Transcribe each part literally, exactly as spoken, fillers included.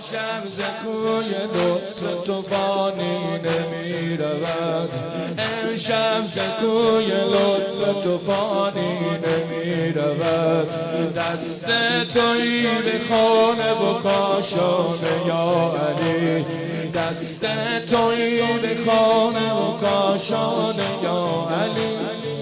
امشب ز کوی لطف تو فانی نمی رود، امشب ز کوی لطف تو فانی نمی رود. دست تویی به خانه و کاشانه یا علی، دست تویی به خانه و کاشانه یا علی.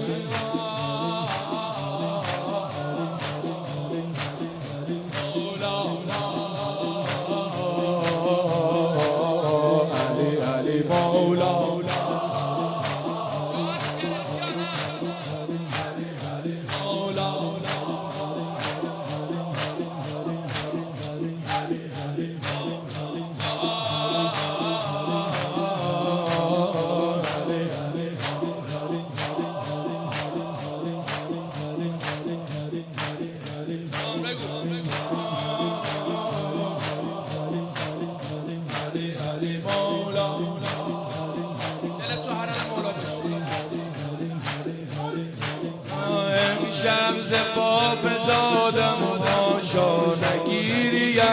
امشب ز پاپ دادم و هاشا نگیریم،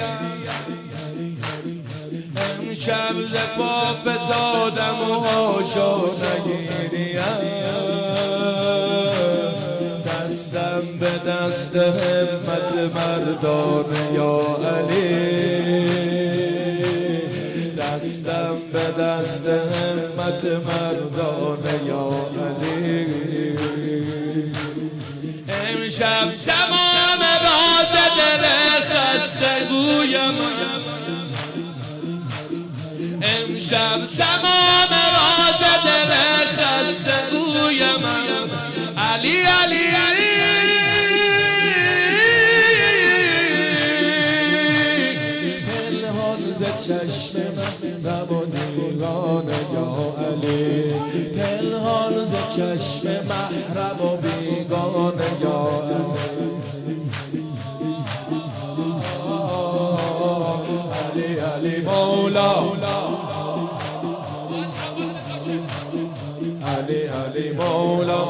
امشب ز پاپ دادم و هاشا نگیریم. دستم به دست همت مردانه یا علی، دستم به دست همت مردانه یا علی. امشب تمام راز دل خسته گویم، امشب تمام راز دل خسته گویم. علی علی علی پنهان ز چشم محرم و دیوانه یا علی، پنهان ز چشم محرم و بیگانه یا علی. علی مولا، علی علی مولا.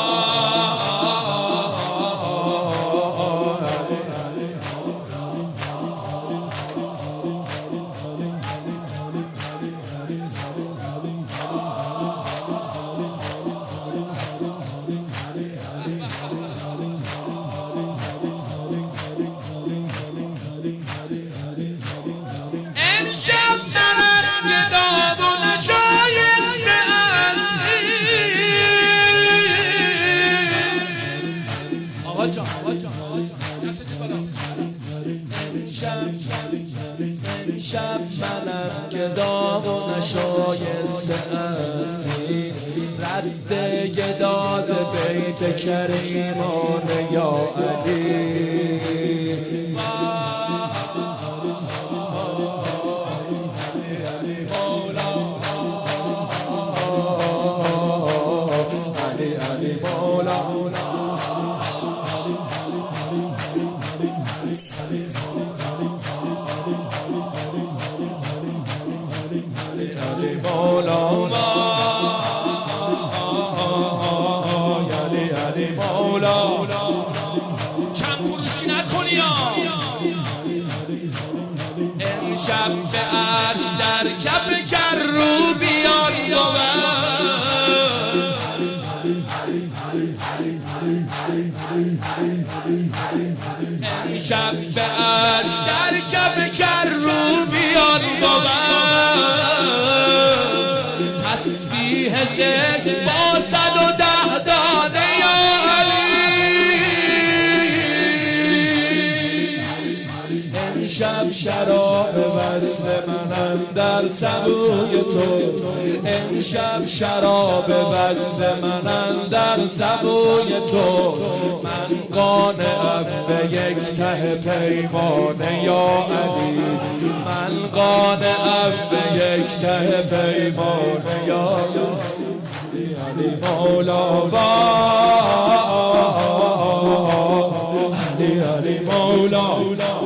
امشب منم که داغ و نشایسته هستی، رد گداز بیت کریمان یا علی. علی مولا، علی علی مولا. علی مولا، علی علی مولا. کم فروشی نکنی ها. امشب به عرش در کف کروبیان بود، امشب به عرش در کف کروبیان بود. تسبیح ذکر با صد و ده دانه یا علی. امشب شراب وصل من در سبوی تو، امشب شراب وصل من در سبوی تو. من قانعم به یک ته پیمانه یا علی، من قانعم به یک ته پیمانه یا علی مولا. علی علی مولا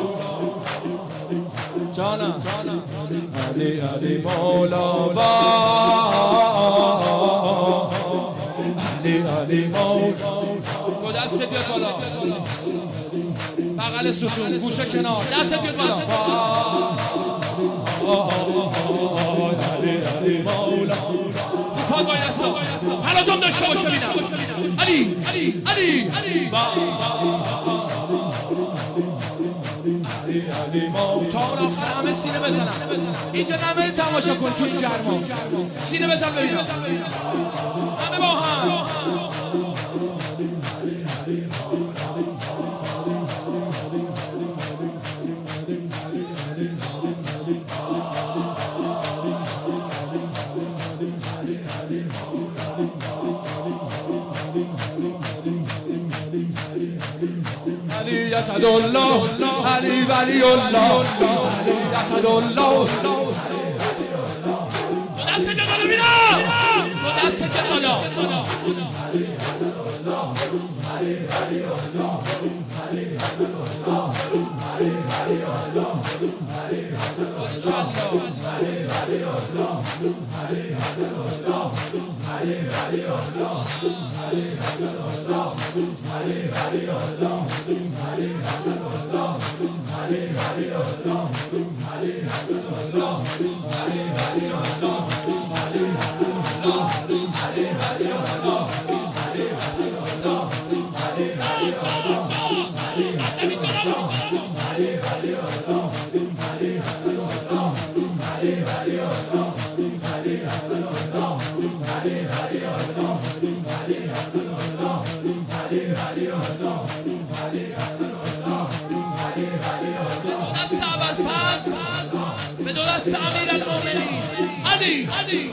جانا، علی علی مولا. علی علی مولا. دو دست بیاد بالا، بغل ستون، گوشه کنار، دست بیاد بالا. داشته باش ببینم. علی علی علی علی علی ما تا آخر همه سینه بزنن. اینجا همه تماشا کن تو این گرما. سینه بزن ببینم. همه با هم. علی اسدالله علی ولی الله علی اسدالله. دو دست جدا ببینم. دو دست جدا. به دو دست امیرالمومنین علی علی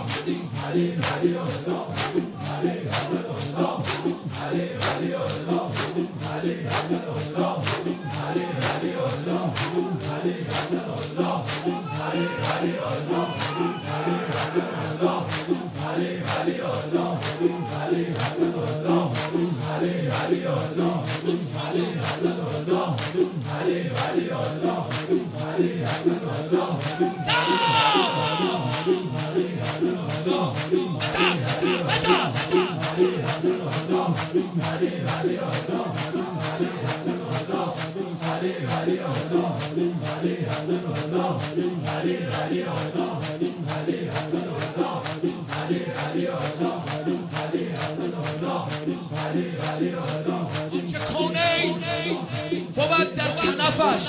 چه کونه بود در کنفش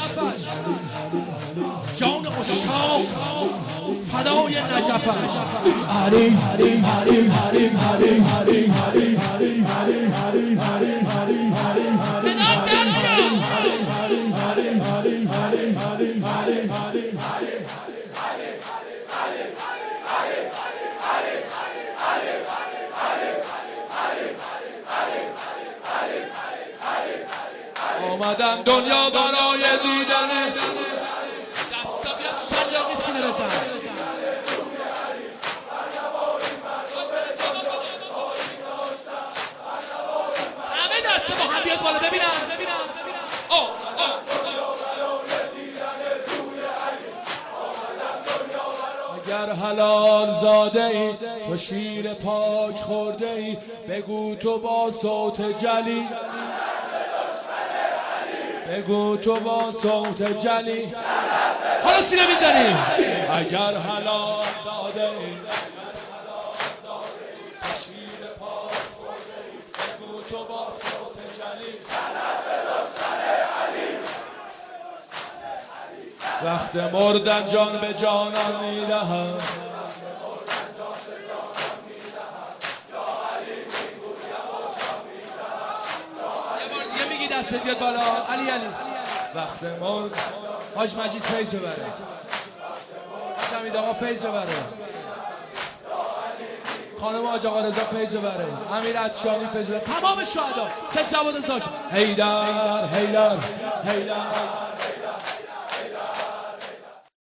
جان عشاق فدای نجفش. علی علی علی علی علی علی علی علی علی علی آمدن دنیا برای دیدن. دستا بیاد شلاقی سینه بزن. همه دستا با هم بیاد بالا ببینم. آه آه اگر حلال زاده ای تو شیر پاک خورده ای بگو تو با صوت جلی. بگو تو با صوت جلی. حالا سینه میزنی. اگر حلال زاده ای شیر پاک خورده ای بگو تو با صوت جلی. وقت مردن جان به جانان میدهم. دست بیاد بالا. علی علی وقت مرد حاج مجید فیض ببره. حمید آقا فیض ببره. خانم حاج آقا رضا فیض ببره. امیر عطشانی فیض ببره. تمام شهدا سید جواد زاک. حیدر حیدر حیدر